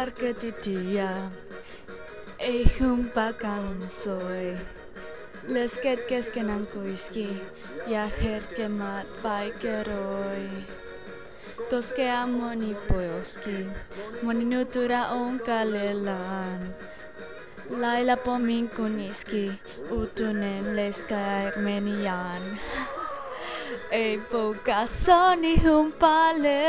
tarkoitettuja, ei humpakaan soi. Lesket keskenään kuiski ja herkemmät vaikeroi. Koskea moni poiski, moni nutura on kallellaan. Lailla pommin kuniski, uutunen leska Armeniaan. Ei puhuka soni humpale,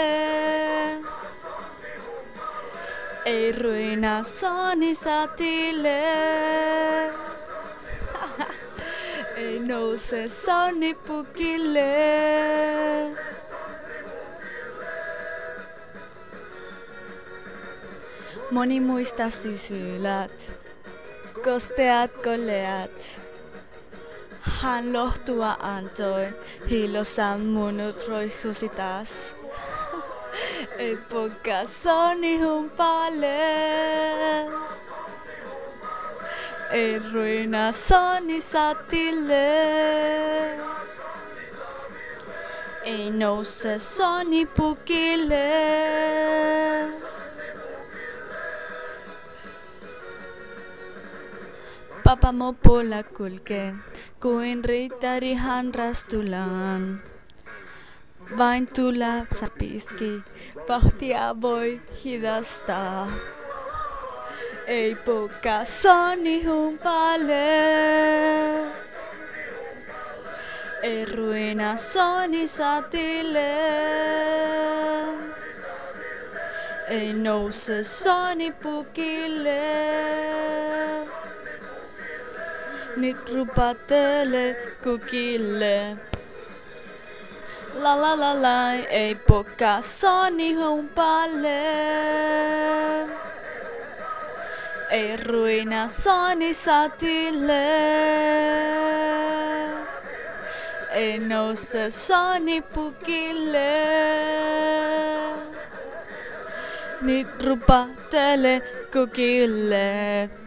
ei ruina soni satille. Ei nouse soni pukille. Moni muista sisylät, kosteat koleat. Hän lohtua antoi, hiilossaan munut roikkusi taas. Ei puhuka soni humpale, ei ruina soni satille. Ei nouse soni pukille. Papa mopolla kulkee, kuin riittari hän rastulaan. Vain tulapsa piski, vauhtia voi hidastaa. Ei puhuka soni humpale, ei ruina soni satille. Ei nouse soni pukille. Nyt rupatele kukille. La la la la, ei puhuka soni humpale. Ei ruina soni satille. Ei nouse soni pukille. Nyt rupatele kukille.